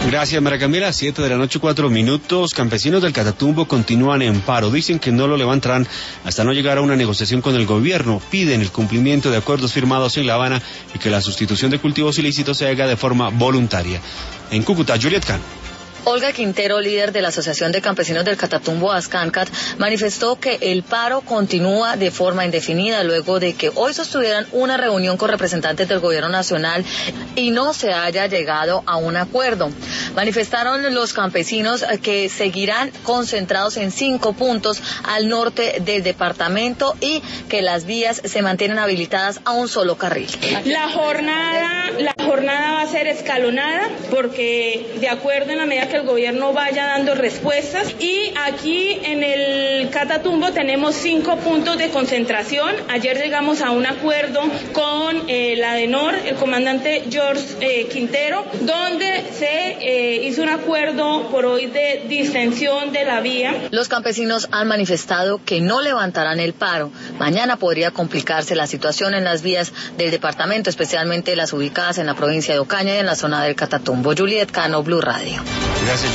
Gracias, María Camila. 7:04 p.m. Campesinos del Catatumbo continúan en paro. Dicen que no lo levantarán hasta no llegar a una negociación con el gobierno. Piden el cumplimiento de acuerdos firmados en La Habana y que la sustitución de cultivos ilícitos se haga de forma voluntaria. En Cúcuta, Juliet Cano. Olga Quintero, líder de la Asociación de Campesinos del Catatumbo Ascancat, manifestó que el paro continúa de forma indefinida luego de que hoy sostuvieran una reunión con representantes del gobierno nacional y no se haya llegado a un acuerdo. Manifestaron los campesinos que seguirán concentrados en 5 puntos al norte del departamento y que las vías se mantienen habilitadas a un solo carril. La jornada va a ser escalonada porque de acuerdo en la medida que el gobierno vaya dando respuestas, y aquí en el Catatumbo tenemos 5 puntos de concentración. Ayer llegamos a un acuerdo con la ADENOR, el comandante George Quintero, donde se hizo un acuerdo por hoy de distensión de la vía. Los campesinos han manifestado que no levantarán el paro. Mañana podría complicarse la situación en las vías del departamento, especialmente las ubicadas en la provincia de Ocaña y en la zona del Catatumbo. Juliet Cano, Blue Radio. Gracias.